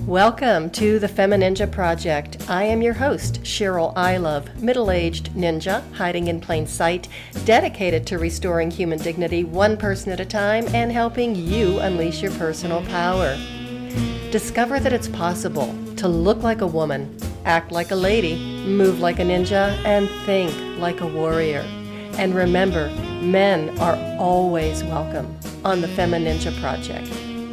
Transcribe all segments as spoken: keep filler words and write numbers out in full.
Welcome to the Femininja Project. I am your host, Cheryl I Love, middle-aged ninja hiding in plain sight, dedicated to restoring human dignity one person at a time and helping you unleash your personal power. Discover that it's possible to look like a woman, act like a lady, move like a ninja, and think like a warrior. And remember, men are always welcome on the Femininja Project.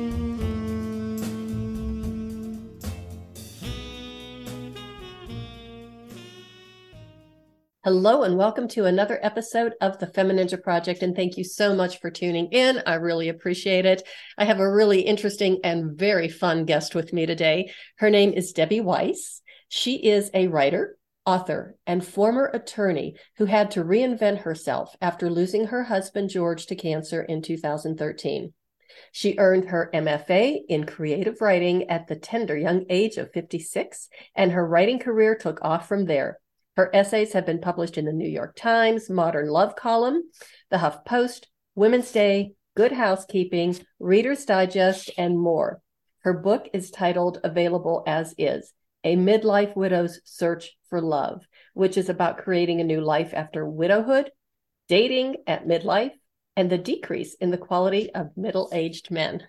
Hello and welcome to another episode of the Femininja Project, and thank you so much for tuning in. I really appreciate it. I have a really interesting and very fun guest with me today. Her name is Debbie Weiss. She is a writer, author, and former attorney who had to reinvent herself after losing her husband George to cancer in two thousand thirteen. She earned her M F A in creative writing at the tender young age of fifty-six, and her writing career took off from there. Her essays have been published in the New York Times, Modern Love Column, the HuffPost, Women's Day, Good Housekeeping, Reader's Digest, and more. Her book is titled Available as Is, A Midlife Widow's Search for Love, which is about creating a new life after widowhood, dating at midlife, and the decrease in the quality of middle-aged men.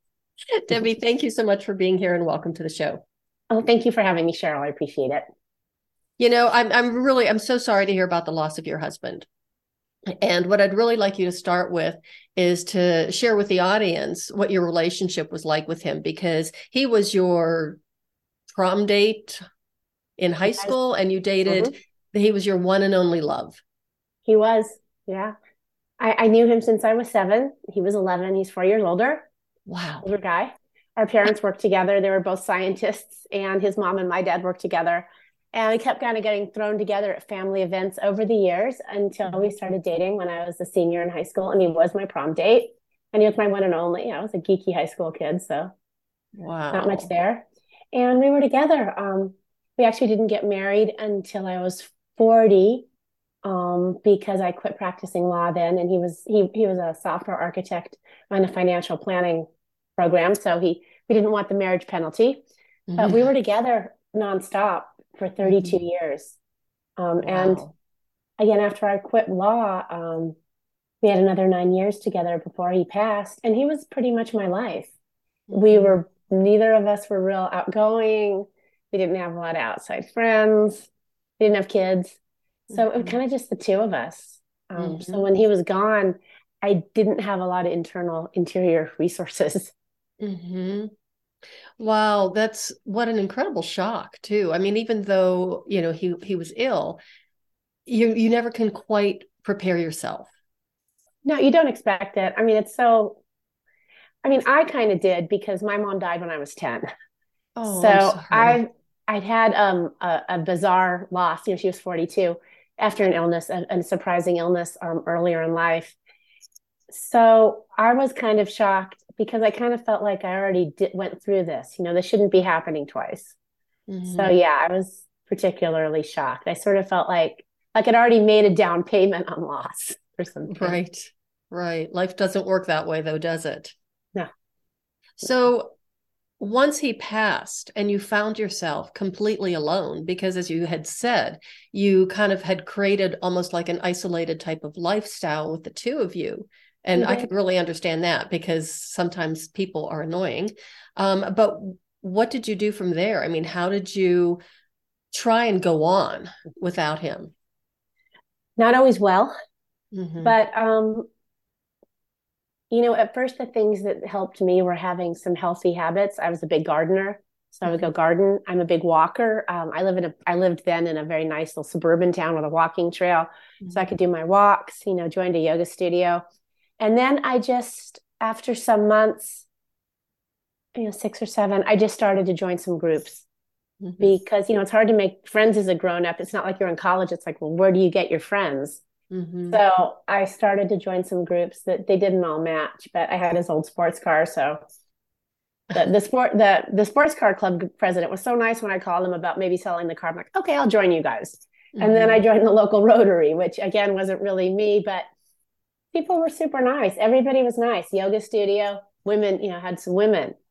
Debbie, thank you so much for being here and welcome to the show. Oh, thank you for having me, Cheryl. I appreciate it. You know, I'm I'm really, I'm so sorry to hear about the loss of your husband. And what I'd really like you to start with is to share with the audience what your relationship was like with him, because he was your prom date in high school and you dated, mm-hmm. He was your one and only love. He was, yeah. I, I knew him since I was seven. He was eleven. He's four years older. Wow. Older guy. Our parents worked together. They were both scientists, and his mom and my dad worked together. And we kept kind of getting thrown together at family events over the years until we started dating when I was a senior in high school. And he was my prom date. And he was my one and only. I was a geeky high school kid, so wow, not much there. And we were together. Um, we actually didn't get married until I was forty um, because I quit practicing law then. And he was he he was a software architect on a financial planning program. So he we didn't want the marriage penalty. Mm-hmm. But we were together nonstop for thirty-two mm-hmm. years. Um, wow. And again, after I quit law, um, we had another nine years together before he passed. And he was pretty much my life. Mm-hmm. We were, neither of us were real outgoing. We didn't have a lot of outside friends. We didn't have kids. So mm-hmm. it was kind of just the two of us. Um, mm-hmm. So when he was gone, I didn't have a lot of internal, interior resources. Mm-hmm. Wow, that's what an incredible shock too. I mean, even though, you know, he he was ill, you you never can quite prepare yourself. No, you don't expect it. I mean, it's so, I mean, I kind of did because my mom died when I was ten. Oh, so I I'd had um a, a bizarre loss. You know, she was forty-two after an illness, a, a surprising illness um, earlier in life. So I was kind of shocked because I kind of felt like I already did, went through this. You know, this shouldn't be happening twice. Mm-hmm. So yeah, I was particularly shocked. I sort of felt like like I'd already made a down payment on loss or something. Right, right. Life doesn't work that way though, does it? No. So once he passed and you found yourself completely alone, because as you had said, you kind of had created almost like an isolated type of lifestyle with the two of you. And mm-hmm. I could really understand that because sometimes people are annoying. Um, but what did you do from there? I mean, how did you try and go on without him? Not always well, mm-hmm. but, um, you know, at first the things that helped me were having some healthy habits. I was a big gardener, so mm-hmm. I would go garden. I'm a big walker. Um, I live in a, I lived then in a very nice little suburban town with a walking trail. Mm-hmm. So I could do my walks, you know, joined a yoga studio. And then I just, after some months, you know, six or seven, I just started to join some groups mm-hmm. because, you know, it's hard to make friends as a grown up. It's not like you're in college. It's like, well, where do you get your friends? Mm-hmm. So I started to join some groups that they didn't all match, but I had his old sports car. So the, the sport, the, the sports car club president was so nice when I called him about maybe selling the car. I'm like, okay, I'll join you guys. Mm-hmm. And then I joined the local Rotary, which again, wasn't really me, but people were super nice. Everybody was nice. Yoga studio, women, you know, had some women.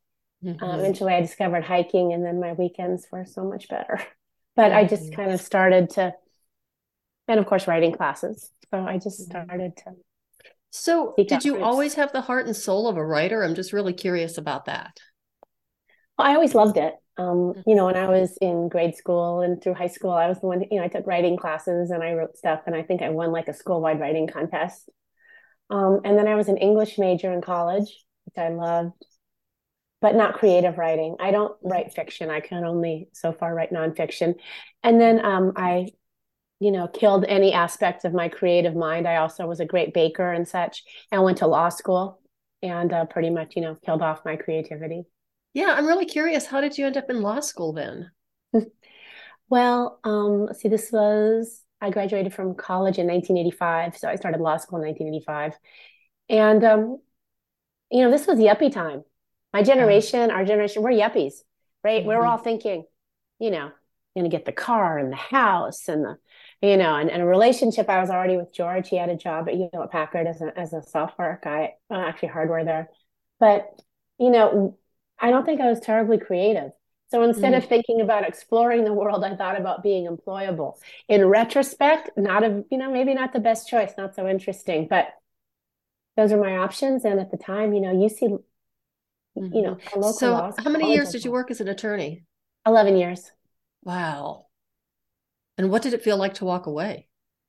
Mm-hmm. Um, eventually I discovered hiking, and then my weekends were so much better. But mm-hmm. I just kind of started to, and of course, writing classes. So I just started to. So did you always have the heart and soul of a writer? I'm just really curious about that. Well, I always loved it. Um, you know, when I was in grade school and through high school, I was the one, you know, I took writing classes and I wrote stuff, and I think I won like a school-wide writing contest. Um, and then I was an English major in college, which I loved, but not creative writing. I don't write fiction. I can only so far write nonfiction. And then um, I, you know, killed any aspect of my creative mind. I also was a great baker and such, and went to law school, and uh, pretty much, you know, killed off my creativity. Yeah, I'm really curious. How did you end up in law school then? Well, um, let's see, this was, I graduated from college in nineteen eighty-five. So I started law school in nineteen eighty-five. And, um, you know, this was yuppie time. My generation, uh, our generation, we're yuppies, right? Mm-hmm. We were all thinking, you know, going to get the car and the house and the, you know, and, and a relationship. I was already with George. He had a job at Hewlett Packard as a, as a software guy, well, actually hardware there. But, you know, I don't think I was terribly creative. So instead mm. of thinking about exploring the world, I thought about being employable. In retrospect, not a, you know, maybe not the best choice, not so interesting, but those are my options. And at the time, you know, U C, mm-hmm. you know, a local so law. How many years did you work as an attorney? eleven years. Wow. And what did it feel like to walk away?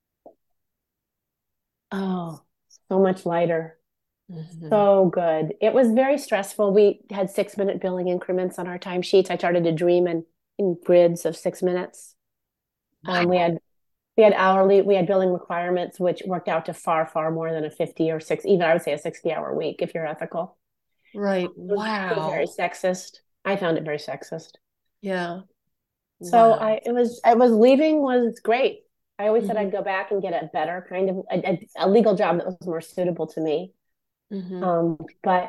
Oh, so much lighter. Mm-hmm. So good. It was very stressful. We had six minute billing increments on our timesheets. I started to dream in, in grids of six minutes. Wow. Um, we had we had hourly, we had billing requirements, which worked out to far, far more than a fifty or six, even I would say a sixty hour week if you're ethical. Right. Wow. It was very sexist. I found it very sexist. Yeah. So wow. I, it was, I was leaving was great. I always mm-hmm. said I'd go back and get a better kind of a, a legal job that was more suitable to me. Mm-hmm. Um, but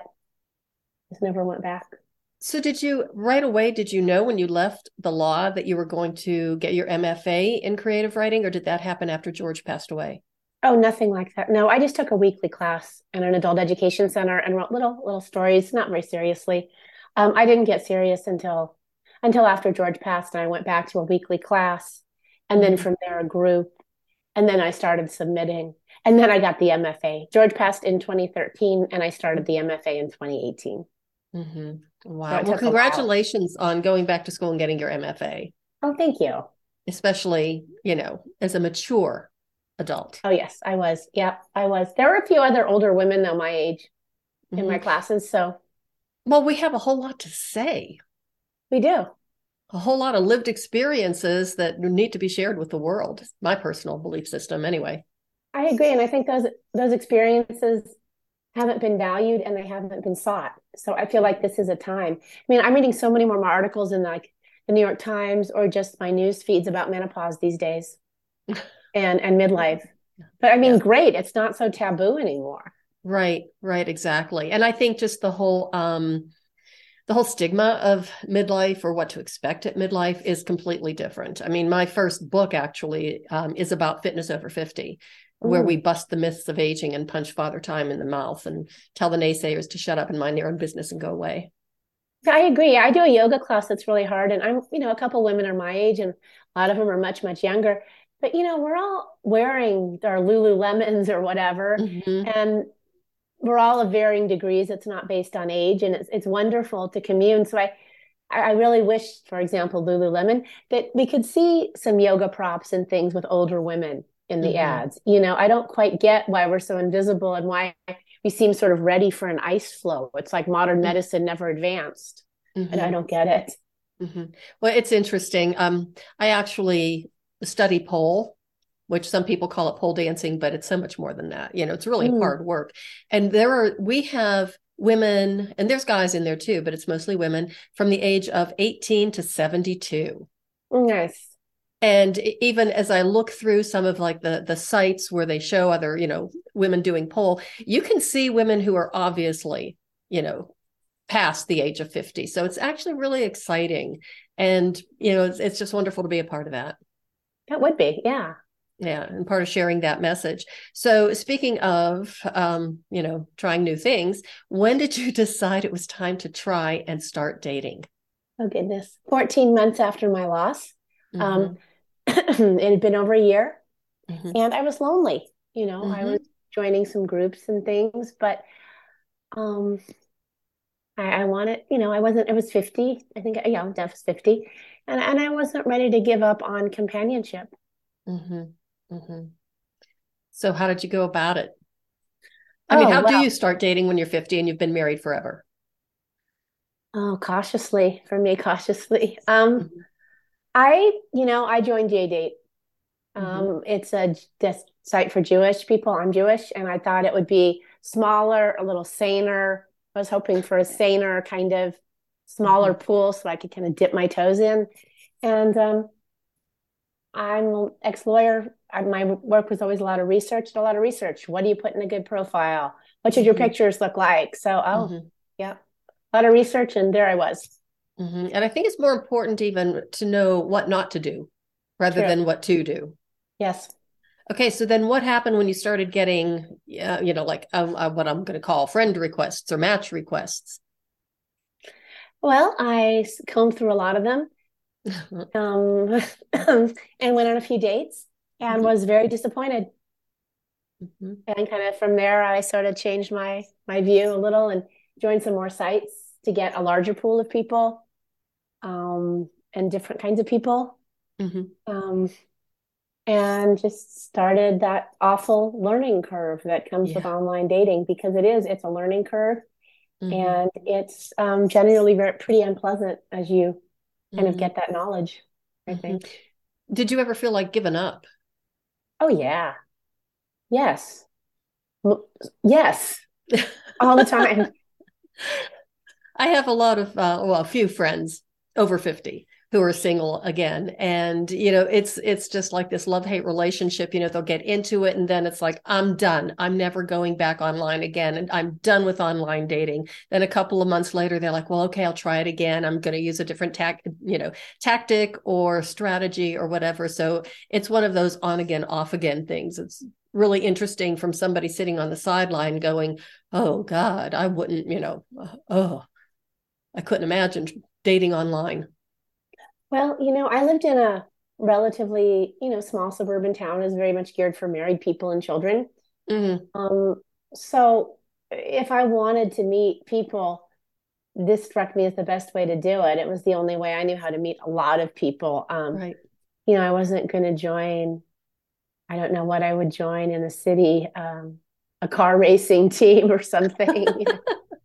just never went back. So did you, right away, did you know when you left the law that you were going to get your M F A in creative writing, or did that happen after George passed away? Oh, nothing like that. No, I just took a weekly class in an adult education center and wrote little, little stories, not very seriously. Um, I didn't get serious until, until after George passed, and I went back to a weekly class, and mm-hmm. then from there a group, and then I started submitting. And then I got the M F A. George passed in twenty thirteen, and I started the M F A in twenty eighteen. Mm-hmm. Wow. So well, congratulations on going back to school and getting your M F A. Oh, thank you. Especially, you know, as a mature adult. Oh, yes, I was. Yeah, I was. There were a few other older women, though, my age mm-hmm. in my classes. So, well, we have a whole lot to say. We do. A whole lot of lived experiences that need to be shared with the world. My personal belief system, anyway. I agree. And I think those those experiences haven't been valued and they haven't been sought. So I feel like this is a time. I mean, I'm reading so many more articles in like the New York Times or just my news feeds about menopause these days and, and midlife. But I mean, yeah. Great. It's not so taboo anymore. Right, right, exactly. And I think just the whole um, the whole stigma of midlife or what to expect at midlife is completely different. I mean, my first book actually um, is about fitness over fifty. Where we bust the myths of aging and punch Father Time in the mouth and tell the naysayers to shut up and mind their own business and go away. I agree. I do a yoga class that's really hard. And I'm, you know, a couple women are my age and a lot of them are much, much younger. But, you know, we're all wearing our Lululemons or whatever. Mm-hmm. And we're all of varying degrees. It's not based on age. And it's it's wonderful to commune. So I, I really wish, for example, Lululemon, that we could see some yoga props and things with older women in the mm-hmm. ads. You know, I don't quite get why we're so invisible and why we seem sort of ready for an ice flow. It's like modern mm-hmm. medicine never advanced. Mm-hmm. And I don't get it. Mm-hmm. Well, it's interesting. Um, I actually study pole, which some people call it pole dancing, but it's so much more than that. You know, it's really mm. hard work. And there are, we have women, and there's guys in there too, but it's mostly women from the age of eighteen to seventy-two. Nice. And even as I look through some of like the, the sites where they show other, you know, women doing pole, you can see women who are obviously, you know, past the age of fifty. So it's actually really exciting. And, you know, it's, it's just wonderful to be a part of that. That would be. Yeah. Yeah, and part of sharing that message. So speaking of, um, you know, trying new things, when did you decide it was time to try and start dating? Oh, goodness. fourteen months after my loss. Um, Mm-hmm. it had been over a year Mm-hmm. and I was lonely. You know, I was Mm-hmm. joining some groups and things, but um, I, I wanted, you know, I wasn't, I was fifty. I think, yeah, Def was fifty. And, and I wasn't ready to give up on companionship. Mm-hmm. Mm-hmm. So how did you go about it? I mean, Oh, how do well, you start dating when you're fifty and you've been married forever? oh, cautiously, for me, cautiously. Um, Mm-hmm. I, you know, I joined J-Date. Mm-hmm. Um, it's a des- site for Jewish people. I'm Jewish, and I thought it would be smaller, a little saner. I was hoping for a saner kind of smaller Mm-hmm. pool so I could kind of dip my toes in. And um, I'm an ex-lawyer. I, my work was always a lot of research, a lot of research. What do you put in a good profile? What should your Mm-hmm. pictures look like? So, oh, Mm-hmm. yeah, a lot of research, and there I was. Mm-hmm. And I think it's more important even to know what not to do rather True. than what to do. Yes. Okay, so then what happened when you started getting, uh, you know, like um, uh, what I'm going to call friend requests or match requests? Well, I combed through a lot of them, um, and went on a few dates and Mhm, was very disappointed. mhm, And kind of from there, I sort of changed my my view a little and joined some more sites to get a larger pool of people, um, and different kinds of people, mhm. um, and just started that awful learning curve that comes with Yeah. online dating because it is it's a learning curve Hmm. and it's um, generally very pretty unpleasant as you kind of Hmm. get that knowledge, I Hmm. think. Did you ever feel like giving up? Oh yeah. Yes. Yes. All the time. I have a lot of, uh, well, a few friends over fifty who are single again. And, you know, it's, it's just like this love hate relationship. You know, they'll get into it and then it's like, I'm done. I'm never going back online again. And I'm done with online dating. Then a couple of months later, they're like, well, okay, I'll try it again. I'm going to use a different tac, you know, tactic or strategy or whatever. So it's one of those on again, off again things. It's really interesting from somebody sitting on the sideline going, oh God, I wouldn't, you know, oh, I couldn't imagine dating online. Well, you know, I lived in a relatively, you know, small suburban town is very much geared for married people and children. Mm, Um, so if I wanted to meet people, this struck me as the best way to do it. It was the only way I knew how to meet a lot of people. Um, right. you know, I wasn't going to join, I don't know what I would join in a city, um, a car racing team or something. You know.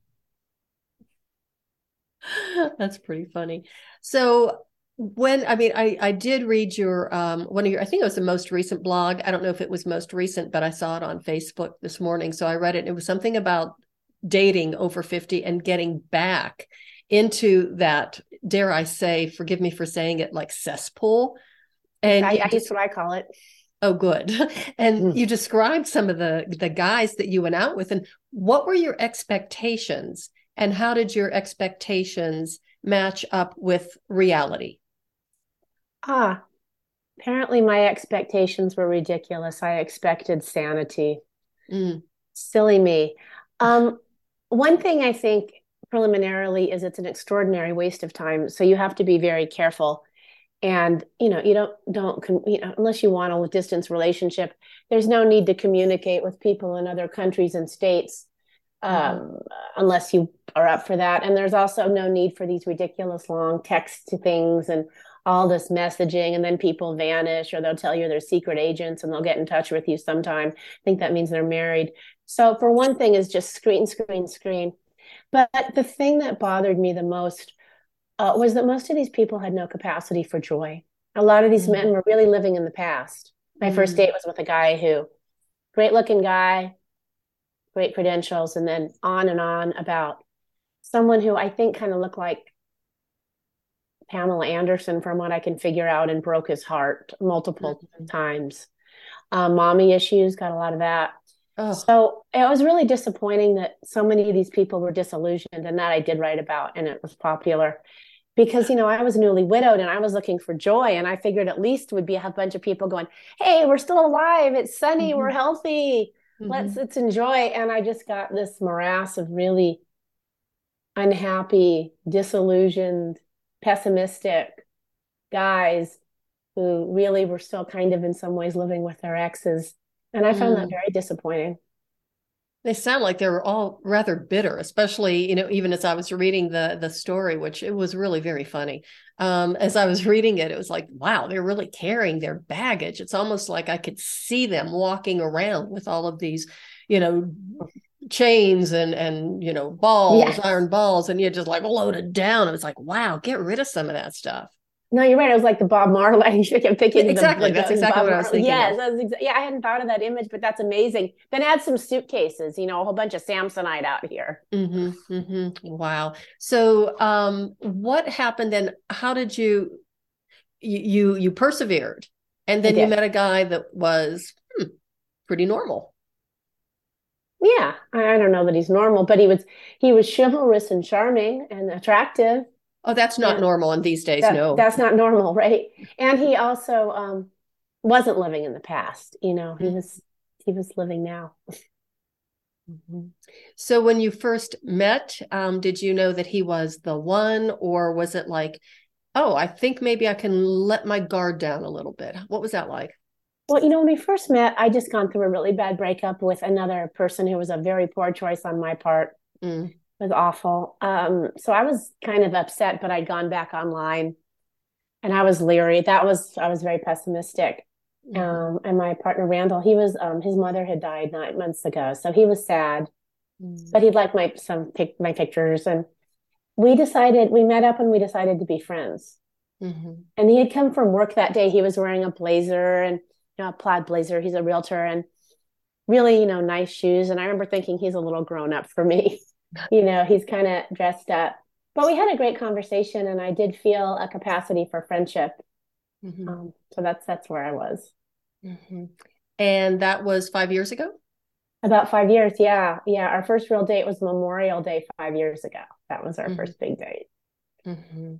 That's pretty funny. So when I mean I I did read your um one of your I think it was the most recent blog. I don't know if it was most recent, but I saw it on Facebook this morning. So I read it. It was something about dating over fifty and getting back into that, dare I say, forgive me for saying it, like cesspool. And I, you I, it's just what I call it. oh good. And Mm. you described some of the the guys that you went out with and what were your expectations and how did your expectations match up with reality? Ah, apparently my expectations were ridiculous. I expected sanity. Mm, Silly me. Um, one thing I think preliminarily is it's an extraordinary waste of time. So you have to be very careful. And you know, you don't don't you know, unless you want a distance relationship, there's no need to communicate with people in other countries and states, mm-hmm, um, unless you are up for that. And there's also no need for these ridiculous long text to things and all this messaging. And then people vanish or they'll tell you they're secret agents and they'll get in touch with you sometime. I think that means they're married. So for one thing is just screen, screen, screen. But the thing that bothered me the most uh, was that most of these people had no capacity for joy. A lot of these men mm, were really living in the past. My first mm, date was with a guy who, great looking guy, great credentials, and then on and on about someone who I think kind of looked like Pamela Anderson from what I can figure out and broke his heart multiple mm. times. Um, mommy issues, got a lot of that. Oh, So it was really disappointing that so many of these people were disillusioned, and that I did write about, and it was popular because, you know, I was newly widowed and I was looking for joy. And I figured at least would be a bunch of people going, hey, we're still alive. It's sunny. Mm-hmm. We're healthy. Let's, Mm-hmm. let's enjoy. And I just got this morass of really unhappy, disillusioned, pessimistic guys who really were still kind of in some ways living with their exes. And I found that Mm. very disappointing. They sound like they were all rather bitter, especially, you know, even as I was reading the the story, which it was really very funny. Um, as I was reading it, it was like, wow, they're really carrying their baggage. It's almost like I could see them walking around with all of these, you know, chains and and you know, balls, Yes. iron balls, and you just like loaded down. It was like, wow, get rid of some of that stuff. No, you're right. It was like the Bob Marley. I kept thinking of the, the Exactly. That's ghost exactly Bob what I was Marley. thinking Yes, of. that's exa- yeah, I hadn't thought of that image, but that's amazing. Then add some suitcases, you know, a whole bunch of Samsonite out here. Mm-hmm, mm-hmm. Wow. So, um, what happened then? How did you you you persevered, and I then you did. met a guy that was hmm, pretty normal? Yeah, I, I don't know that he's normal, but he was he was chivalrous and charming and attractive, Oh, that's not and normal in these days. that No. that's not normal, right? And he also um wasn't living in the past, you know, he was he was living now. Mm-hmm. So, when you first met, um, did you know that he was the one, or was it like, oh, I think maybe I can let my guard down a little bit? What was that like? Well, you know, when we first met, I just gone through a really bad breakup with another person who was a very poor choice on my part. Mm. It was awful. Um, so I was kind of upset, but I'd gone back online and I was leery. That was I was very pessimistic. Mm-hmm. Um, and my partner Randall, he was um, his mother had died nine months ago, so he was sad, Mm-hmm. but he'd like my some pic, my pictures, and we decided we met up and we decided to be friends. Mm-hmm. And he had come from work that day. He was wearing a blazer and you know a plaid blazer. He's a realtor and really you know nice shoes. And I remember thinking he's a little grown up for me. You know, he's kind of dressed up. But we had a great conversation, and I did feel a capacity for friendship. Mm-hmm. Um, so that's that's where I was. Mm-hmm. And that was five years ago? About five years, yeah, yeah. Our first real date was Memorial Day five years ago. That was our Mm-hmm. first big date. Mm-hmm.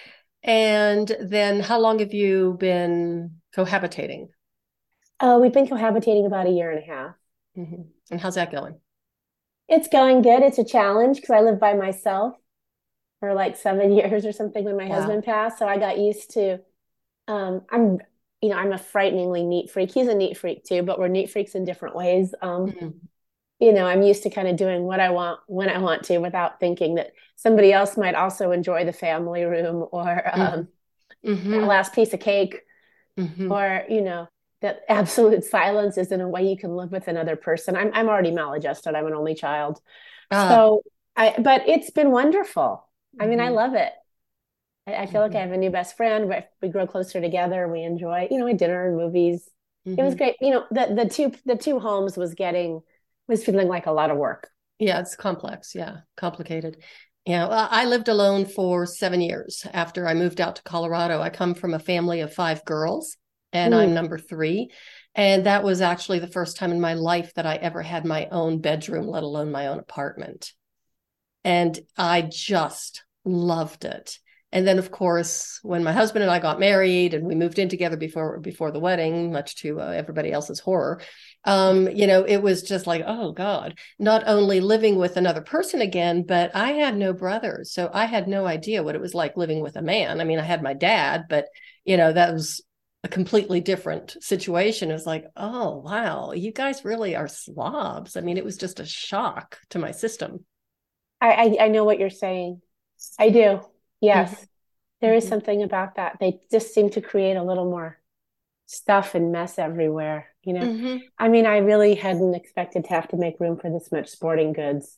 And then how long have you been cohabitating? Uh, we've been cohabitating about a year and a half. Mm-hmm. And how's that going? It's going good. It's a challenge because I live by myself for like seven years or something when my Wow. husband passed. So I got used to um I'm you know, I'm a frighteningly neat freak. He's a neat freak too, but we're neat freaks in different ways. Um, Mm-hmm. you know, I'm used to kind of doing what I want when I want to without thinking that somebody else might also enjoy the family room or um that Mm-hmm. last piece of cake Mm-hmm. or, you know, that absolute silence isn't a way you can live with another person. I'm I'm already maladjusted. I'm an only child. Ah. So I but it's been wonderful. I mean, I Mm-hmm. love it. I, I feel like I Mm-hmm. have a new best friend. We, we grow closer together. We enjoy, you know, dinner and movies. It was Mm-hmm. great. You know, the the two the two homes was getting was feeling like a lot of work. Yeah, it's complex. Yeah, complicated. Yeah, well, I lived alone for seven years after I moved out to Colorado. I come from a family of five girls, and I'm Mm. number three. And that was actually the first time in my life that I ever had my own bedroom, let alone my own apartment. And I just loved it. And then, of course, when my husband and I got married and we moved in together before before the wedding, much to uh, everybody else's horror, um, you know, it was just like, oh God, not only living with another person again, but I had no brothers, so I had no idea what it was like living with a man. I mean, I had my dad, but you know, that was a completely different situation. It was like, oh wow, you guys really are slobs. I mean, it was just a shock to my system. I, I I know what you're saying. I do. Yes, Mm-hmm. there is Mm-hmm. something about that. They just seem to create a little more stuff and mess everywhere. You know, Mm-hmm. I mean, I really hadn't expected to have to make room for this much sporting goods.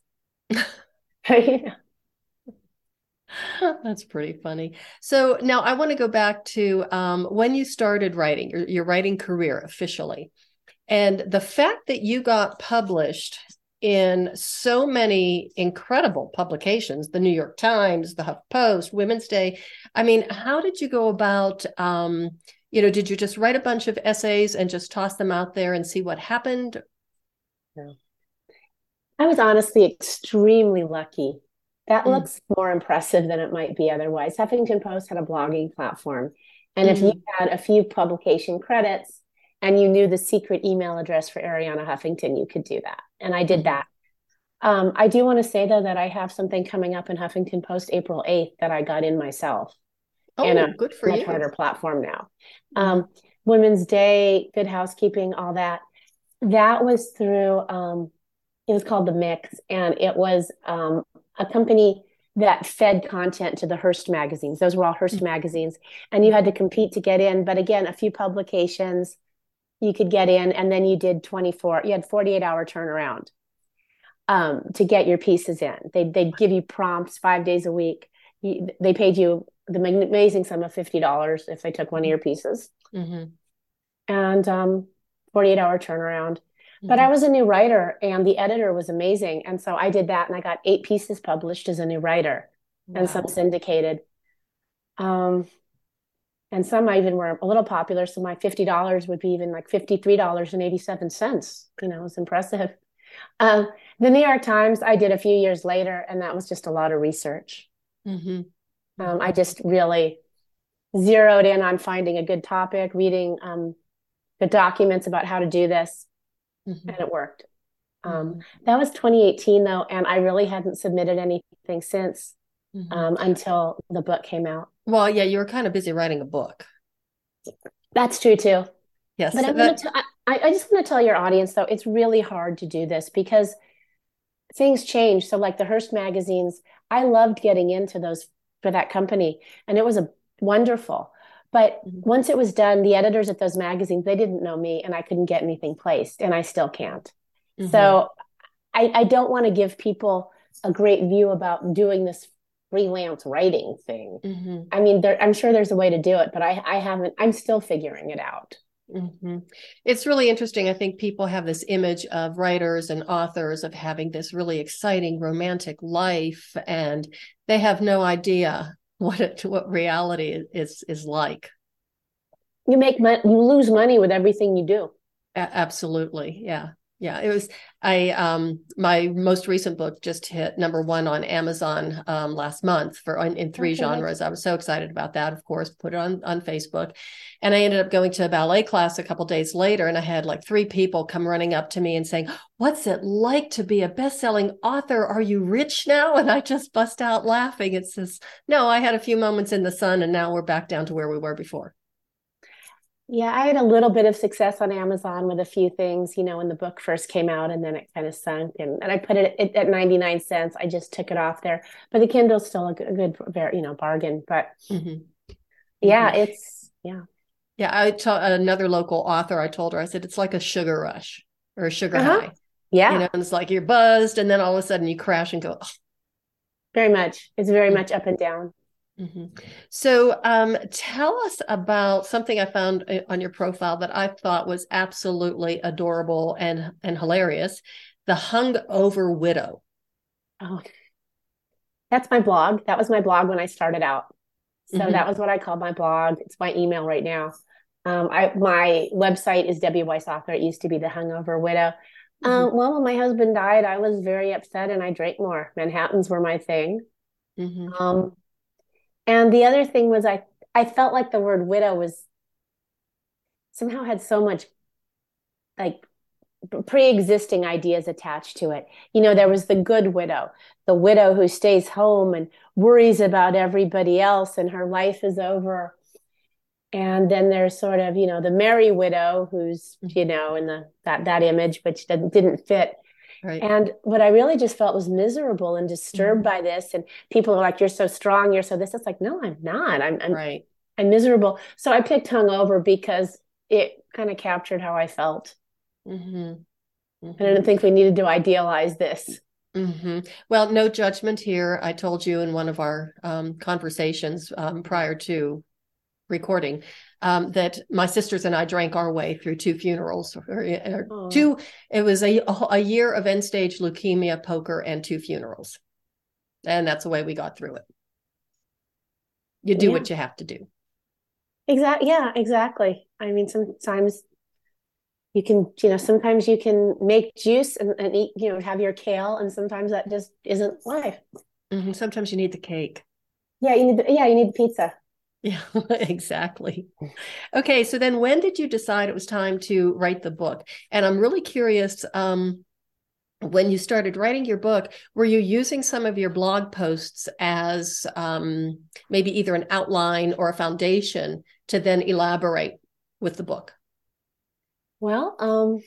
You know? That's pretty funny. So now I want to go back to um, when you started writing your, your writing career officially, and the fact that you got published in so many incredible publications, the New York Times, the Huff Post, Women's Day. I mean, how did you go about, um, you know, did you just write a bunch of essays and just toss them out there and see what happened? No. I was honestly extremely lucky. that Mm. looks more impressive than it might be otherwise. Huffington Post had a blogging platform. And if you Mm. had a few publication credits and you knew the secret email address for Arianna Huffington, you could do that. And I did Mm-hmm. that. Um, I do want to say, though, that I have something coming up in Huffington Post April eighth that I got in myself in a Oh, good for much you. harder platform now. Mm-hmm. Um, Women's Day, Good Housekeeping, all that. That was through, um, it was called The Mix, and it was um, a company that fed content to the Hearst magazines. Those were all Hearst magazines, and you had to compete to get in. But again, a few publications you could get in, and then you did twenty-four, you had forty-eight hour turnaround um, to get your pieces in. They, they'd give you prompts five days a week. You, they paid you the amazing sum of fifty dollars if they took one of your pieces. Mm-hmm. And um, forty-eight hour turnaround. But Mm-hmm. I was a new writer and the editor was amazing. And so I did that and I got eight pieces published as a new writer Wow. and some syndicated. Um, and some I even were a little popular. So my fifty dollars would be even like fifty-three dollars and eighty-seven cents. You know, it was impressive. Um, the New York Times, I did a few years later, and that was just a lot of research. Mm-hmm. Um, I just really zeroed in on finding a good topic, reading um, the documents about how to do this, Mm-hmm. and it worked. Um, Mm-hmm. that was twenty eighteen, though, and I really hadn't submitted anything since Mm-hmm. um, until the book came out. Well, yeah, you were kind of busy writing a book. That's true, too. Yes. But I that... want to. I, I just want to tell your audience, though, it's really hard to do this because things change. So, like the Hearst magazines, I loved getting into those for that company, and it was a wonderful. But Mm-hmm. once it was done, the editors at those magazines, they didn't know me, and I couldn't get anything placed, and I still can't. Mm-hmm. So I, I don't want to give people a great view about doing this freelance writing thing. Mm-hmm. I mean, there, I'm sure there's a way to do it, but I, I haven't, I'm still figuring it out. Mm-hmm. It's really interesting. I think people have this image of writers and authors of having this really exciting romantic life, and they have no idea what it, what reality is is like. You make money, you lose money with everything you do. A- absolutely, yeah. Yeah, it was, I, um, my most recent book just hit number one on Amazon um, last month for in, in three okay. genres. I was so excited about that, of course, put it on, on Facebook. And I ended up going to a ballet class a couple days later, and I had like three people come running up to me and saying, "What's it like to be a best-selling author? Are you rich now?" And I just bust out laughing. It says, "No, I had a few moments in the sun, and now we're back down to where we were before." Yeah, I had a little bit of success on Amazon with a few things, you know, when the book first came out, and then it kind of sunk. And, and I put it at, at ninety-nine cents. I just took it off there. But the Kindle's still a good, a good you know, bargain. But mm-hmm. yeah, mm-hmm. it's, yeah. Yeah, I told another local author, I told her, I said, it's like a sugar rush or a sugar uh-huh. high. Yeah. You know, and it's like you're buzzed, and then all of a sudden you crash and go, oh. Very much. It's very mm-hmm. much up and down. Mm-hmm. So um, tell us about something I found on your profile that I thought was absolutely adorable and, and hilarious, the Hungover Widow. Oh, that's my blog. That was my blog when I started out. So mm-hmm. that was what I called my blog. It's my email right now. Um, I, my website is Debbie Weiss Author. It used to be the Hungover Widow. Mm-hmm. Um, well, when my husband died, I was very upset and I drank more. Manhattans were my thing. Mm-hmm. Um, And the other thing was I, I felt like the word widow was somehow had so much like pre-existing ideas attached to it. You know, there was the good widow, the widow who stays home and worries about everybody else and her life is over. And then there's sort of, you know, the merry widow who's, you know, in the that that image, which didn't, didn't fit. Right. And what I really just felt was miserable and disturbed mm-hmm. by this. And people are like, "You're so strong. You're so this." It's like, no, I'm not. I'm, I'm right. I'm miserable. So I picked Hungover because it kind of captured how I felt. Mm-hmm. Mm-hmm. I didn't think we needed to idealize this. Mm-hmm. Well, no judgment here. I told you in one of our um, conversations um, prior to recording um, that my sisters and I drank our way through two funerals or, or oh. two. It was a, a year of end stage leukemia, poker, and two funerals. And that's the way we got through it. You do yeah. what you have to do. Exactly. Yeah, exactly. I mean, sometimes you can, you know, sometimes you can make juice and, and eat, you know, have your kale. And sometimes that just isn't life. Mm-hmm. Sometimes you need the cake. Yeah, you need the, yeah, you need the pizza. Yeah, exactly. Okay, so then when did you decide it was time to write the book? And I'm really curious, um, when you started writing your book, were you using some of your blog posts as um, maybe either an outline or a foundation to then elaborate with the book? Well, um,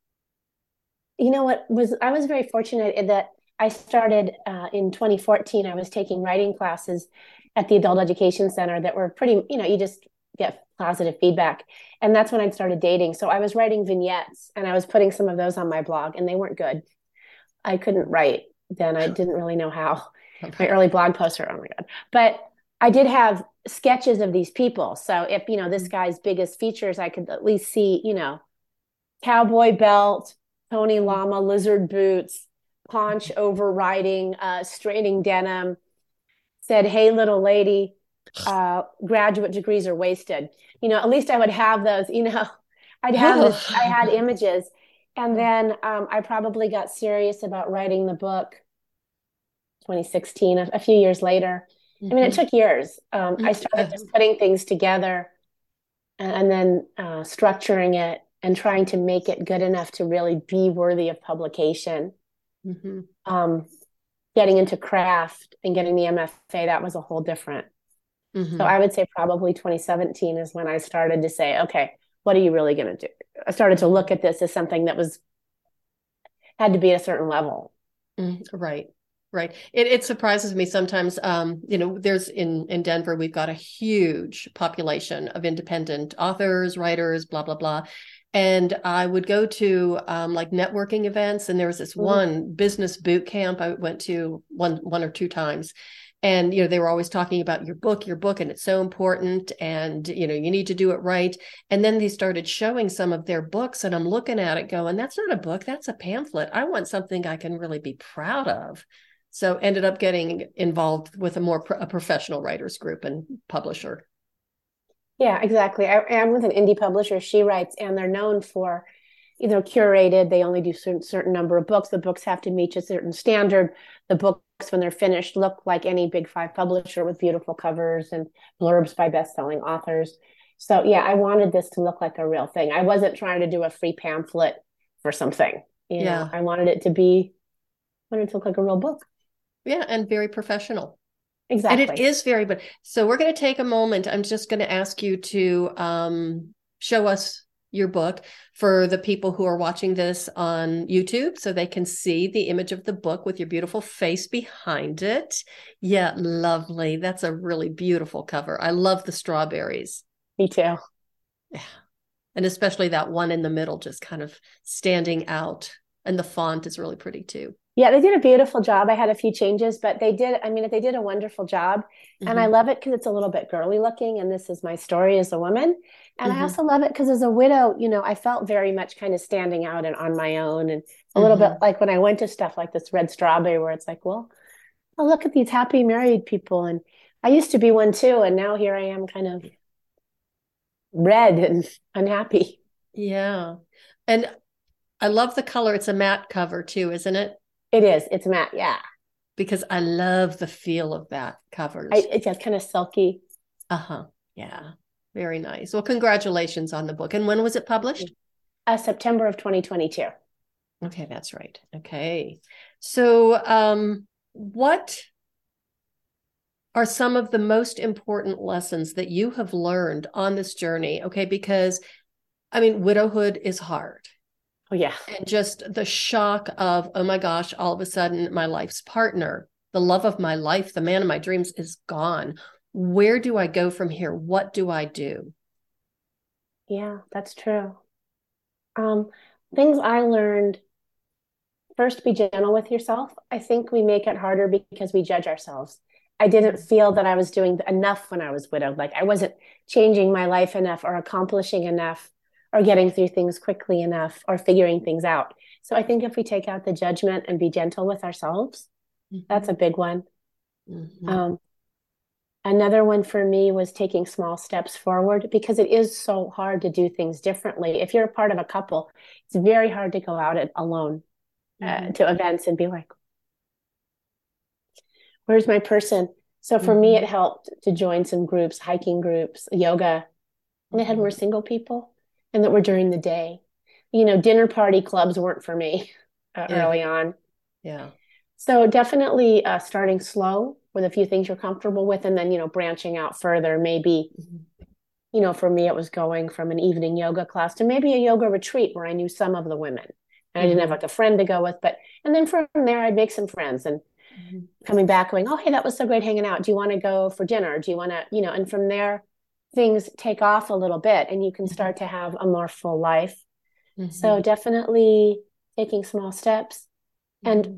you know what was I was very fortunate in that I started uh, in twenty fourteen. I was taking writing classes at the Adult Education Center that were pretty, you know, you just get positive feedback. And that's when I started dating. So I was writing vignettes and I was putting some of those on my blog, and they weren't good. I couldn't write then. I didn't really know how. My early blog posts are, oh my God. But I did have sketches of these people. So if, you know, this guy's biggest features, I could at least see, you know, cowboy belt, Tony Llama, lizard boots, paunch over riding, uh, straining denim, said, hey, little lady, uh, graduate degrees are wasted. You know, at least I would have those, you know, I'd have this, I had images. And then um, I probably got serious about writing the book twenty sixteen, a, a few years later. Mm-hmm. I mean, it took years. Um, I started just putting things together and, and then uh, structuring it and trying to make it good enough to really be worthy of publication. Mm-hmm. Um, getting into craft and getting the M F A, that was a whole different. Mm-hmm. So I would say probably twenty seventeen is when I started to say, okay, what are you really going to do? I started to look at this as something that was, had to be at a certain level. Mm-hmm. Right. Right. It, it surprises me sometimes. Um, you know, there's in, in Denver, we've got a huge population of independent authors, writers, blah, blah, blah. And I would go to um, like networking events, and there was this mm-hmm. one business boot camp I went to one one or two times. And, you know, they were always talking about your book, your book, and it's so important. And, you know, you need to do it right. And then they started showing some of their books, and I'm looking at it going, that's not a book, that's a pamphlet. I want something I can really be proud of. So ended up getting involved with a more pro- a professional writers group and publisher. Yeah, exactly. I am with an indie publisher. She writes, and they're known for, you know, curated. They only do certain certain number of books. The books have to meet a certain standard. The books, when they're finished, look like any big five publisher with beautiful covers and blurbs by best-selling authors. So yeah, I wanted this to look like a real thing. I wasn't trying to do a free pamphlet for something. You yeah. know, I wanted it to be, I wanted it to look like a real book. Yeah, and very professional. Exactly. And it is very, but so we're going to take a moment. I'm just going to ask you to um, show us your book for the people who are watching this on YouTube so they can see the image of the book with your beautiful face behind it. Yeah, lovely. That's a really beautiful cover. I love the strawberries. Me too. Yeah. And especially that one in the middle, just kind of standing out. And the font is really pretty too. Yeah, they did a beautiful job. I had a few changes, but they did, I mean, they did a wonderful job. Mm-hmm. And I love it because it's a little bit girly looking. And this is my story as a woman. And mm-hmm. I also love it because as a widow, you know, I felt very much kind of standing out and on my own. And a little mm-hmm. bit like when I went to stuff like this Red Strawberry, where it's like, well, oh, look at these happy married people. And I used to be one too. And now here I am kind of red and unhappy. Yeah. And I love the color. It's a matte cover too, isn't it? It is. It's matte. Yeah. Because I love the feel of that covers. I, it's just kind of silky. Uh-huh. Yeah. Very nice. Well, congratulations on the book. And when was it published? Uh, September of twenty twenty-two. Okay, that's right. Okay. So um, what are some of the most important lessons that you have learned on this journey? Okay, because I mean, widowhood is hard. Oh, yeah. And just the shock of, oh my gosh, all of a sudden my life's partner, the love of my life, the man of my dreams is gone. Where do I go from here? What do I do? Yeah, that's true. Um, things I learned, first, be gentle with yourself. I think we make it harder because we judge ourselves. I didn't feel that I was doing enough when I was widowed. Like I wasn't changing my life enough or accomplishing enough, or getting through things quickly enough, or figuring things out. So I think if we take out the judgment and be gentle with ourselves, mm-hmm. that's a big one. Mm-hmm. Um, another one for me was taking small steps forward, because it is so hard to do things differently. If you're a part of a couple, it's very hard to go out alone mm-hmm. uh, to events and be like, Where's my person? So for mm-hmm. me, it helped to join some groups, hiking groups, yoga, and it had more single people, and that were during the day. You know, dinner party clubs weren't for me uh, yeah. early on. Yeah. So definitely uh, starting slow with a few things you're comfortable with, and then, you know, branching out further. Maybe, mm-hmm. you know, for me, it was going from an evening yoga class to maybe a yoga retreat where I knew some of the women. And mm-hmm. I didn't have like a friend to go with, but, and then from there, I'd make some friends and mm-hmm. coming back going, oh, hey, that was so great hanging out. Do you want to go for dinner? Do you want to, you know, and from there, things take off a little bit and you can start to have a more full life. Mm-hmm. So definitely taking small steps. Mm-hmm. And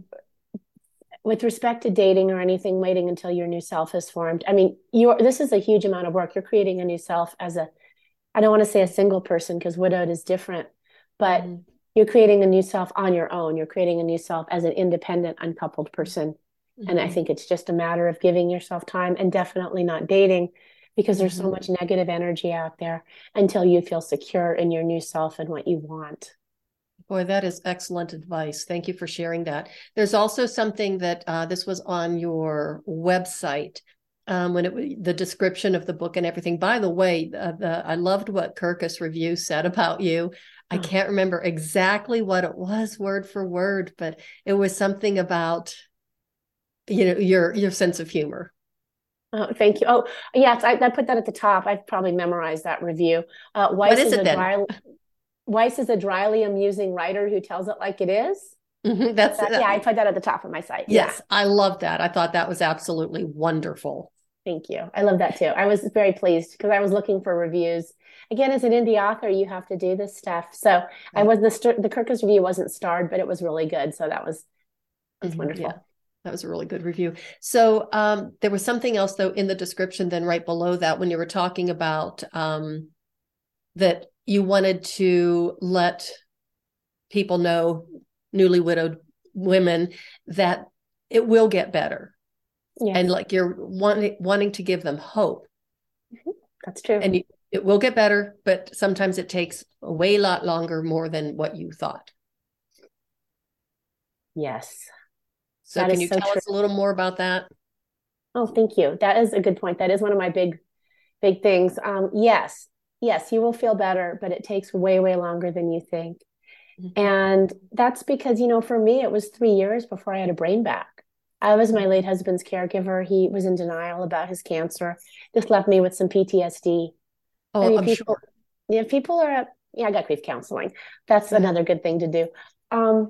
with respect to dating or anything, waiting until your new self is formed. I mean, you're, this is a huge amount of work. You're creating a new self as a, I don't want to say a single person because widowed is different, but mm-hmm. you're creating a new self on your own. You're creating a new self as an independent, uncoupled person. Mm-hmm. And I think it's just a matter of giving yourself time and definitely not dating, because there's mm-hmm. so much negative energy out there until you feel secure in your new self and what you want. Boy, that is excellent advice. Thank you for sharing that. There's also something that uh, this was on your website um, when it the description of the book and everything. By the way, uh, the, I loved what Kirkus Review said about you. I oh. can't remember exactly what it was word for word, but it was something about, you know, your your sense of humor. Oh, thank you. Oh, yes, I, I put that at the top. I've probably memorized that review. Uh, Weiss what is, is it a then? dry, Weiss is a dryly amusing writer who tells it like it is. Mm-hmm, that's that, yeah. I put that at the top of my site. Yes, yeah. I love that. I thought that was absolutely wonderful. Thank you. I love that too. I was very pleased because I was looking for reviews. Again, as an indie author, you have to do this stuff. So right. I was the the Kirkus review wasn't starred, but it was really good. So that was that's mm-hmm, wonderful. Yeah. That was a really good review. So um, there was something else, though, in the description then right below that when you were talking about um, that you wanted to let people know, newly widowed women, that it will get better. Yes. And like you're wanting, wanting to give them hope. Mm-hmm. That's true. And you, it will get better, but sometimes it takes a way lot longer, more than what you thought. Yes. So that can you so tell true. us a little more about that? Oh, thank you. That is a good point. That is one of my big, big things. Um, yes, yes, you will feel better, but it takes way, way longer than you think. Mm-hmm. And that's because, you know, for me, it was three years before I had a brain back. I was my late husband's caregiver. He was in denial about his cancer. This left me with some P T S D. Oh, I mean, I'm people, sure. Yeah, people are, yeah, I got grief counseling. That's mm-hmm. another good thing to do. Um,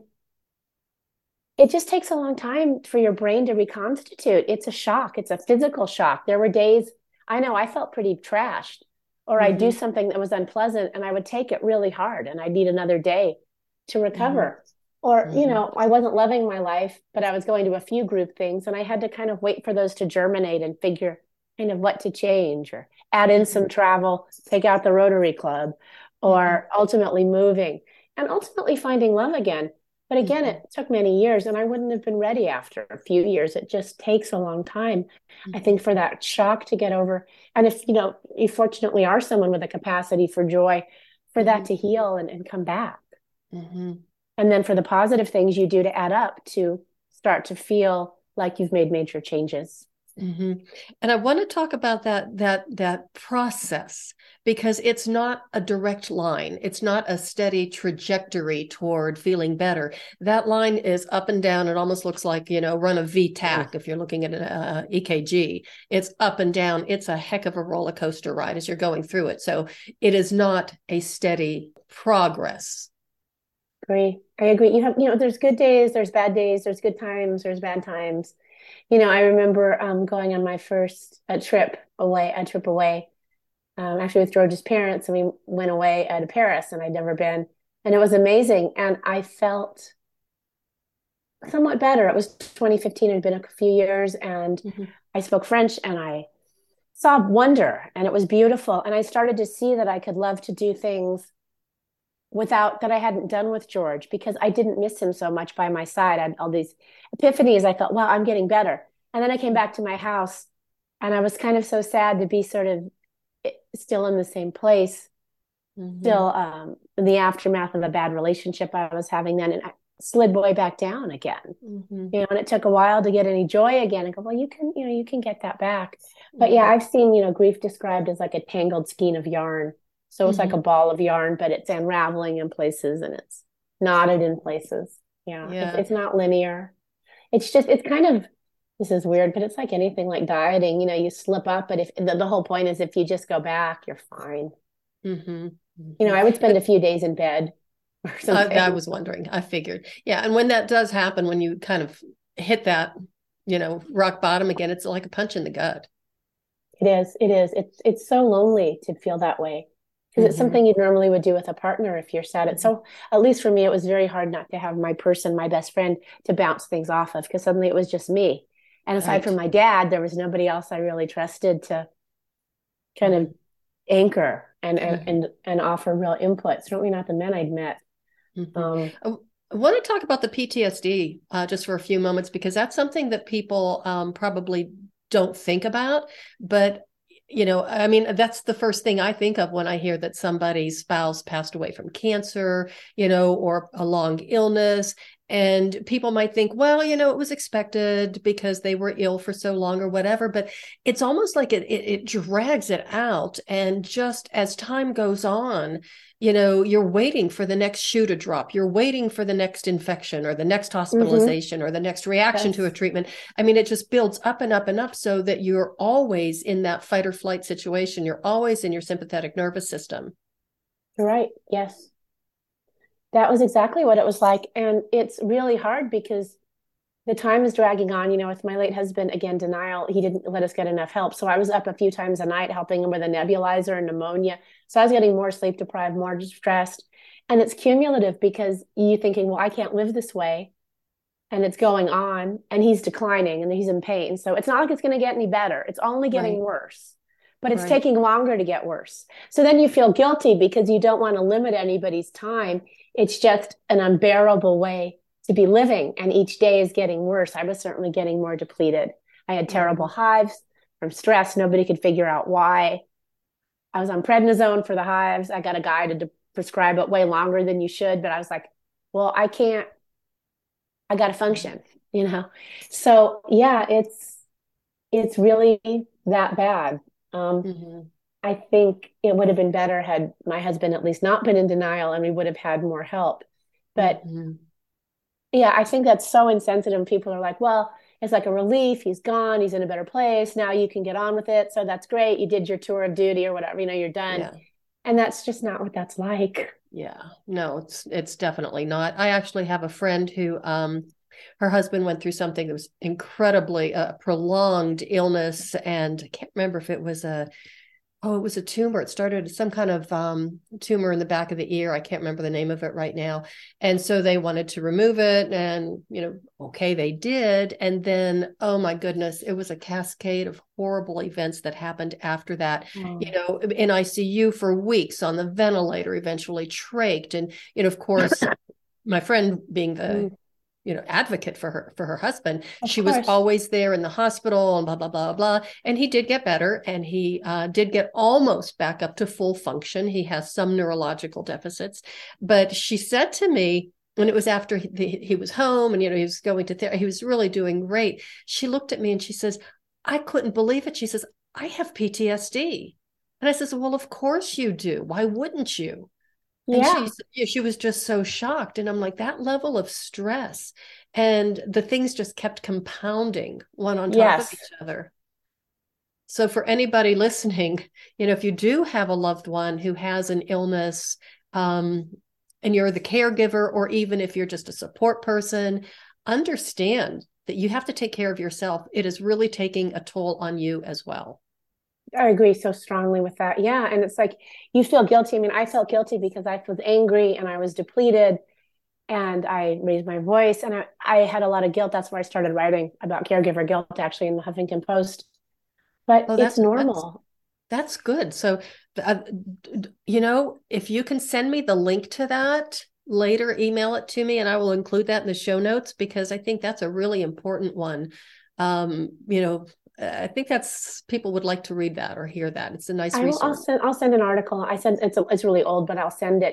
It just takes a long time for your brain to reconstitute. It's a shock. It's a physical shock. There were days, I know I felt pretty trashed, or mm-hmm. I'd do something that was unpleasant and I would take it really hard and I'd need another day to recover. Mm-hmm. Or, mm-hmm. you know, I wasn't loving my life, but I was going to a few group things and I had to kind of wait for those to germinate and figure kind of what to change, or add in mm-hmm. some travel, take out the Rotary Club, or mm-hmm. ultimately moving and ultimately finding love again. But again, mm-hmm. it took many years and I wouldn't have been ready after a few years. It just takes a long time, mm-hmm. I think, for that shock to get over. And if, you know, you fortunately are someone with a capacity for joy, for mm-hmm. that to heal and, and come back. Mm-hmm. And then for the positive things you do to add up to start to feel like you've made major changes. Mm-hmm. And I want to talk about that, that, that process, because it's not a direct line. It's not a steady trajectory toward feeling better. That line is up and down. It almost looks like, you know, run a V TAC. Yeah. If you're looking at an uh, E K G, it's up and down. It's a heck of a roller coaster ride as you're going through it. So it is not a steady progress. Agree. I agree. You have, you know, there's good days, there's bad days, there's good times, there's bad times. You know, I remember um, going on my first a trip away, a trip away, um, actually with George's parents, and we went away uh, to Paris, and I'd never been, and it was amazing. And I felt somewhat better. It was twenty fifteen; it had been a few years, and mm-hmm. I spoke French, and I saw wonder, and it was beautiful. And I started to see that I could love to do things without that I hadn't done with George, because I didn't miss him so much by my side. I had all these epiphanies. I thought, wow, I'm getting better. And then I came back to my house and I was kind of so sad to be sort of still in the same place, mm-hmm. still um, in the aftermath of a bad relationship I was having then. And I, slid way back down again. Mm-hmm. You know, and it took a while to get any joy again and go, well, you can, you know, you can get that back. But yeah, Mm-hmm. I've seen, you know, grief described as like a tangled skein of yarn. So it's like Mm-hmm. a ball of yarn, but it's unraveling in places and it's knotted in places. Yeah, it's Yeah. it's not linear. It's just it's kind of this is weird, but it's like anything like dieting. You know, you slip up, but if the, the whole point is if you just go back, you're fine. Mm-hmm. You know, Mm-hmm. I would spend a few days in bed or Uh, I something. was wondering. I figured. Yeah. And when that does happen, when you kind of hit that, you know, rock bottom again, it's like a punch in the gut. It is. It is. It's it's so lonely to feel that way because it's Mm-hmm. something you normally would do with a partner if you're sad. It's Mm-hmm. so, at least for me, it was very hard not to have my person, my best friend, to bounce things off of because suddenly it was just me. And aside from Right. my dad, there was nobody else I really trusted to kind of Mm-hmm. anchor and and Mm-hmm. and, and offer real input. Certainly not the men I'd met. Mm-hmm. Um, I, I want to talk about the P T S D uh, just for a few moments because that's something that people um, probably don't think about. But, you know, I mean, that's the first thing I think of when I hear that somebody's spouse passed away from cancer, you know, or a long illness. And people might think, well, you know, it was expected because they were ill for so long or whatever. But it's almost like it, it, it drags it out. And just as time goes on, you know, you're waiting for the next shoe to drop. You're waiting for the next infection or the next mhm, hospitalization or the next reaction to a yes, treatment. I mean, it just builds up and up and up so that you're always in that fight or flight situation. You're always in your sympathetic nervous system. you're right. Yes, that was exactly what it was like, and it's really hard because the time is dragging on. You know, with my late husband, again, denial, he didn't let us get enough help. So I was up a few times a night helping him with a nebulizer and pneumonia. So I was getting more sleep deprived, more stressed. And it's cumulative because you thinking, well, I can't live this way. And it's going on and he's declining and he's in pain. So it's not like it's going to get any better. It's only getting Right, worse, but it's right. taking longer to get worse. So then you feel guilty because you don't want to limit anybody's time. It's just an unbearable way to be living. And each day is getting worse. I was certainly getting more depleted. I had terrible Mm-hmm. hives from stress. Nobody could figure out why. I was on prednisone for the hives. I got a guy to prescribe it way longer than you should, but I was like, well, I can't I got to function, you know? So yeah, it's, it's really that bad. Um, Mm-hmm. I think it would have been better had my husband at least not been in denial and we would have had more help. But Mm-hmm. yeah, I think that's so insensitive. And people are like, well, it's like a relief. He's gone. He's in a better place. Now you can get on with it. So that's great. You did your tour of duty or whatever, you know, you're done. Yeah. And that's just not what that's like. Yeah. No, it's it's definitely not. I actually have a friend who um her husband went through something that was incredibly uh, prolonged illness, and I can't remember if it was a oh, it was a tumor. It started some kind of um, tumor in the back of the ear. I can't remember the name of it right now. And so they wanted to remove it. And, you know, okay, they did. And then, oh my goodness, it was a cascade of horrible events that happened after that. You Oh. know, in I C U for weeks, on the ventilator, eventually trached. And, you know, of course, my friend being the Mm, you know advocate for her for her husband, of she was course. always there in the hospital and blah blah blah blah, and he did get better, and he uh, did get almost back up to full function. He has some neurological deficits, but she said to me when it was after he, he was home and you know he was going to therapy, he was really doing great. She looked at me and she says, I couldn't believe it. She says, I have P T S D. And I says, well, of course you do. Why wouldn't you? And Yeah. she's she was just so shocked. And I'm like, that level of stress and the things just kept compounding one on top of Yes. each other. So for anybody listening, you know, if you do have a loved one who has an illness, um, and you're the caregiver, or even if you're just a support person, understand that you have to take care of yourself. It is really taking a toll on you as well. I agree so strongly with that. Yeah. And it's like you feel guilty. I mean, I felt guilty because I was angry and I was depleted and I raised my voice and I, I had a lot of guilt. That's where I started writing about caregiver guilt actually in the Huffington Post. But Oh, it's that's that's normal. That's good. So, uh, you know, if you can send me the link to that later, email it to me, and I will include that in the show notes because I think that's a really important one. Um, you know, I think that's people would like to read that or hear that. It's a nice I will. I'll resource. send. I'll send an article. I send. It's. A, it's really old, but I'll send it.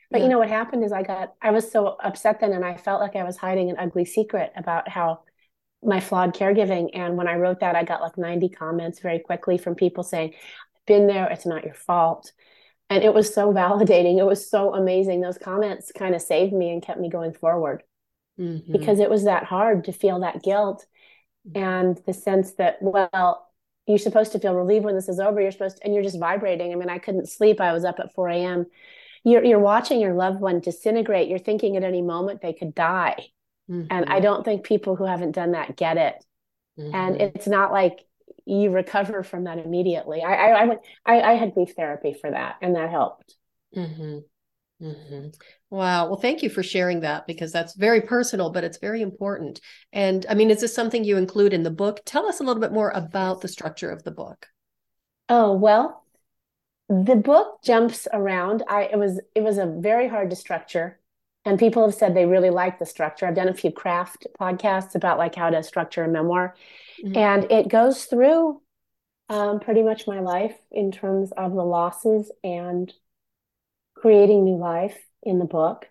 But Yeah. you know what happened is I got, I was so upset then, and I felt like I was hiding an ugly secret about how my flawed caregiving. And when I wrote that, I got like ninety comments very quickly from people saying, I've been there, it's not your fault. And it was so validating. It was so amazing. Those comments kind of saved me and kept me going forward Mm-hmm. because it was that hard to feel that guilt and the sense that, well, you're supposed to feel relieved when this is over. You're supposed to, and you're just vibrating. I mean, I couldn't sleep. I was up at four a m. You're, you're watching your loved one disintegrate. You're thinking at any moment they could die. And I Mm-hmm. don't think people who haven't done that get it. And Mm-hmm. it's not like you recover from that immediately. I, I, I went, I, I had grief therapy for that, and that helped. Mm-hmm. Mm-hmm. Wow. Well, thank you for sharing that because that's very personal, but it's very important. And I mean, is this something you include in the book? Tell us a little bit more about the structure of the book. Oh, well, the book jumps around. I it was it was a very hard to structure, and people have said they really like the structure. I've done a few craft podcasts about like how to structure a memoir, Mm-hmm. and it goes through um, pretty much my life in terms of the losses and creating new life in the book.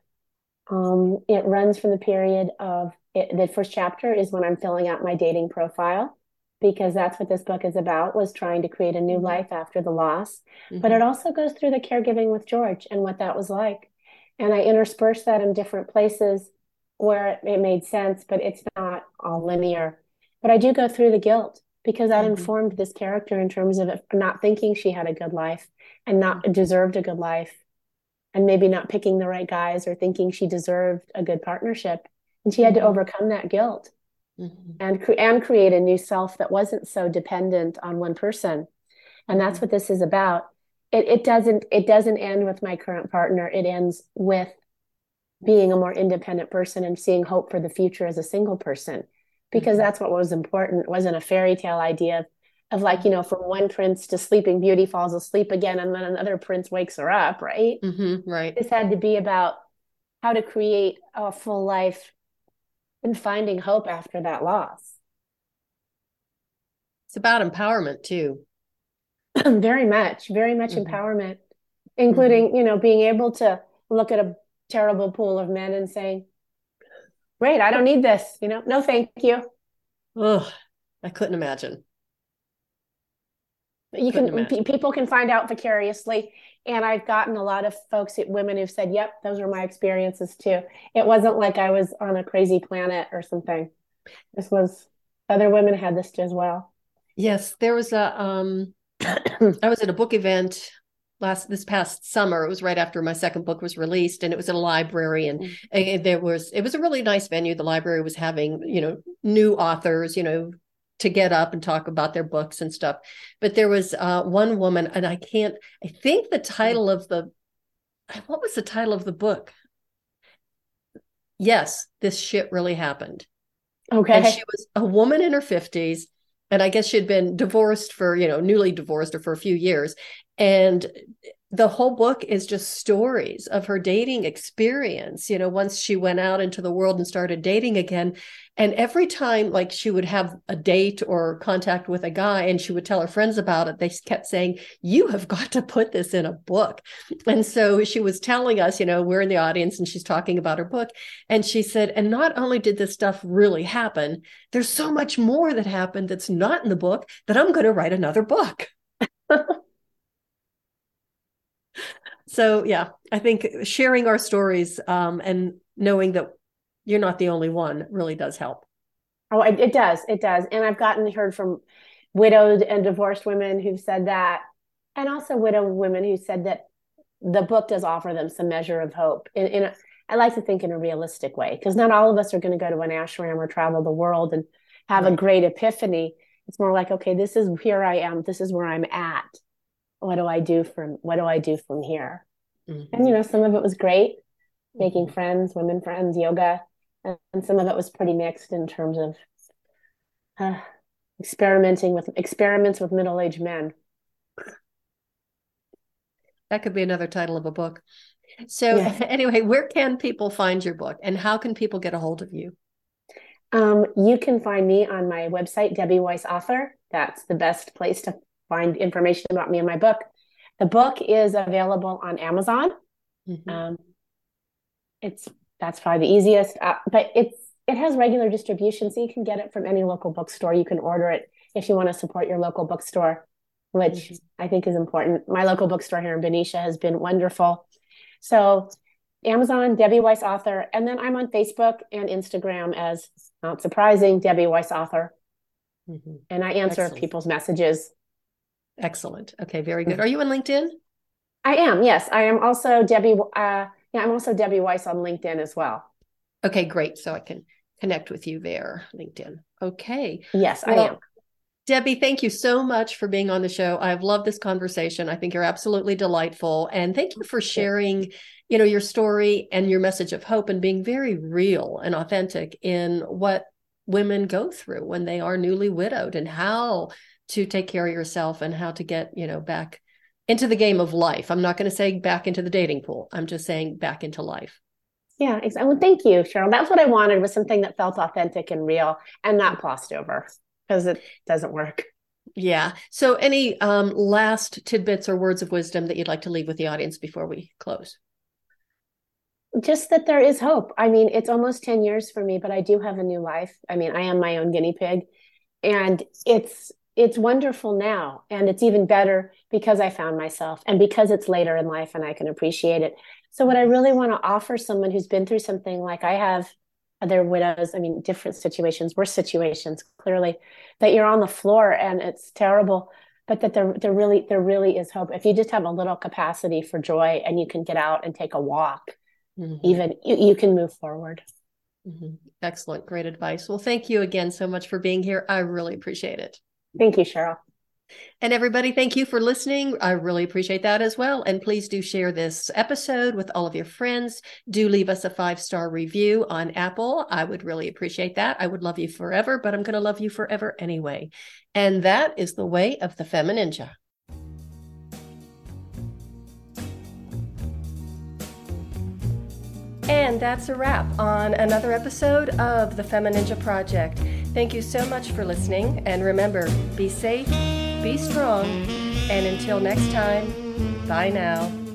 Um, it runs from the period of it, the first chapter is when I'm filling out my dating profile because that's what this book is about, was trying to create a new Mm-hmm. life after the loss. But Mm-hmm. it also goes through the caregiving with George and what that was like. And I intersperse that in different places where it made sense, but it's not all linear. But I do go through the guilt because that Mm-hmm. informed this character in terms of it, not thinking she had a good life and not Mm-hmm. deserved a good life and maybe not picking the right guys or thinking she deserved a good partnership. And she had to Mm-hmm. overcome that guilt Mm-hmm. and cre- and create a new self that wasn't so dependent on one person. And Mm-hmm. that's what this is about. It it doesn't it doesn't end with my current partner. It ends with being a more independent person and seeing hope for the future as a single person, because Mm-hmm. that's what was important. It wasn't a fairy tale idea of, of like, you know, from one prince to Sleeping Beauty falls asleep again and then another prince wakes her up, right? Mm-hmm. Right. This had to be about how to create a full life and finding hope after that loss. It's about empowerment too. Very much, very much Mm-hmm. empowerment, Mm-hmm. including, you know, being able to look at a terrible pool of men and saying, great, I don't need this, you know, no, thank you. Oh, I couldn't imagine. You Couldn't can, imagine. people can find out vicariously. And I've gotten a lot of folks, women who've said, yep, those were my experiences too. It wasn't like I was on a crazy planet or something. This was, other women had this as well. Yes, there was a um I was at a book event last this past summer. It was right after my second book was released, and it was at a library, and, and there was it was a really nice venue. The library was having, you know, new authors, you know, to get up and talk about their books and stuff. But there was uh, one woman, and I can't. I think the title of the what was the title of the book? Yes, this shit really happened. And she Okay. was a woman in her fifties, and I guess she'd been divorced for, you know, newly divorced or for a few years. And the whole book is just stories of her dating experience, you know, once she went out into the world and started dating again. And every time, like, she would have a date or contact with a guy and she would tell her friends about it, they kept saying, you have got to put this in a book. And so she was telling us, you know, we're in the audience and she's talking about her book. And she said, and not only did this stuff really happen, there's so much more that happened that's not in the book that I'm going to write another book. So yeah, I think sharing our stories um, and knowing that you're not the only one really does help. Oh, it, it does. It does. And I've gotten heard from widowed and divorced women who've said that, and also widowed women who said that the book does offer them some measure of hope. In, in a, I like to think in a realistic way, because not all of us are going to go to an ashram or travel the world and have a Right. great epiphany. It's more like, okay, this is here I am. This is where I'm at. What do I do from what do I do from here? And you Mm-hmm. know, some of it was great, making Mm-hmm. friends, women friends, yoga, and, and some of it was pretty mixed in terms of uh, experimenting with experiments with middle-aged men. That could be another title of a book. So Yes. anyway, where can people find your book and how can people get a hold of you? Um, you can find me on my website, Debbie Weiss Author. That's the best place to find information about me and my book. The book is available on Amazon. Mm-hmm. Um, It's that's probably the easiest, uh, but it's it has regular distribution, so you can get it from any local bookstore. You can order it if you want to support your local bookstore, which mm-hmm. I think is important. My local bookstore here in Benicia has been wonderful. So Amazon, Debbie Weiss Author, and then I'm on Facebook and Instagram as, not surprising, Debbie Weiss Author. Mm-hmm. And I answer Excellent. people's messages. Excellent. Okay, very good. Are you on LinkedIn? I am, yes. I am also Debbie, uh, yeah, I'm also Debbie Weiss on LinkedIn as well. Okay, great. So I can connect with you there, LinkedIn. Okay. Yes, well, I am. Debbie, thank you so much for being on the show. I've loved this conversation. I think you're absolutely delightful. And thank you for sharing, you know, your story and your message of hope and being very real and authentic in what women go through when they are newly widowed and how to take care of yourself and how to get, you know, back into the game of life. I'm not going to say back into the dating pool. I'm just saying back into life. Yeah, exactly. Well, thank you, Cheryl. That's what I wanted, was something that felt authentic and real and not glossed over, because it doesn't work. Yeah. So any um, last tidbits or words of wisdom that you'd like to leave with the audience before we close? Just that there is hope. I mean, it's almost ten years for me, but I do have a new life. I mean, I am my own guinea pig, and it's it's wonderful now. And it's even better because I found myself and because it's later in life and I can appreciate it. So what I really want to offer someone who's been through something like I have, other widows, I mean, different situations, worse situations, clearly, that you're on the floor and it's terrible, but that there, there really, there really is hope. If you just have a little capacity for joy and you can get out and take a walk, mm-hmm. even you, you can move forward. Mm-hmm. Excellent. Great advice. Well, thank you again so much for being here. I really appreciate it. Thank you, Cheryl. And everybody, thank you for listening. I really appreciate that as well. And please do share this episode with all of your friends. Do leave us a five-star review on Apple. I would really appreciate that. I would love you forever, but I'm going to love you forever anyway. And that is the way of the Femininja. And that's a wrap on another episode of the Femininja Project. Thank you so much for listening. And remember, be safe, be strong, and until next time, bye now.